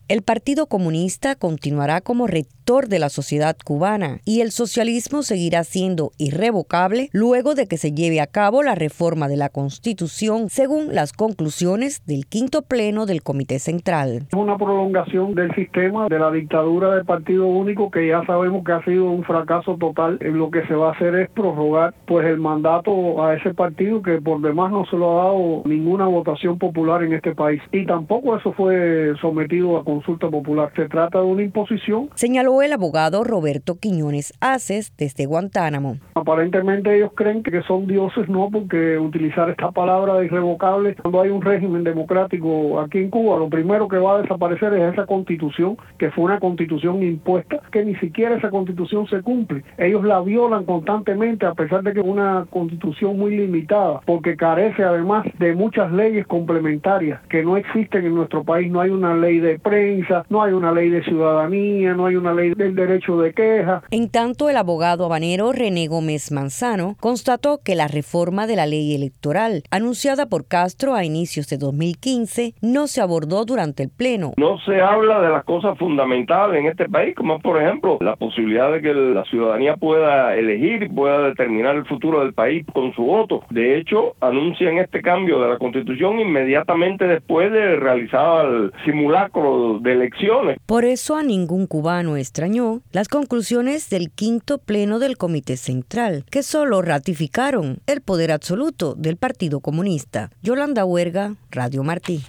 El Partido Comunista continuará como rector de la sociedad cubana y el socialismo seguirá siendo irrevocable luego de que se lleve a cabo la reforma de la Constitución, según las conclusiones del quinto pleno del Comité Central. Es una prolongación del sistema de la dictadura del Partido Único, que ya sabemos que ha sido un fracaso total. Lo que se va a hacer es prorrogar el mandato a ese partido, que por demás no se lo ha dado ninguna votación popular en este país, y tampoco eso fue sometido a consulta popular. Se trata de una imposición, señaló el abogado Roberto Quiñones Aces desde Guantánamo. Aparentemente ellos creen que son dioses, no, porque utilizar esta palabra de irrevocable, cuando hay un régimen democrático aquí en Cuba, lo primero que va a desaparecer es esa constitución, que fue una constitución impuesta, que ni siquiera esa constitución se cumple. Ellos la violan constantemente, a pesar de que es una constitución muy limitada, porque carece además de muchas leyes complementarias que no existen en nuestro país. No hay una ley de prensa, no hay una ley de ciudadanía, no hay una ley del derecho de queja. En tanto, el abogado habanero René Gómez Manzano constató que la reforma de la ley electoral anunciada por Castro a inicios de 2015 no se abordó durante el pleno. No se habla de las cosas fundamentales en este país, como por ejemplo la posibilidad de que la ciudadanía pueda elegir y pueda determinar el futuro del país con su voto. De hecho, anuncian este cambio de la Constitución inmediatamente después de realizar el simulacro de elecciones. Por eso a ningún cubano extrañó las conclusiones del quinto pleno del Comité Central, que solo ratificaron el poder absoluto del Partido Comunista. Yolanda Huerga, Radio Martí.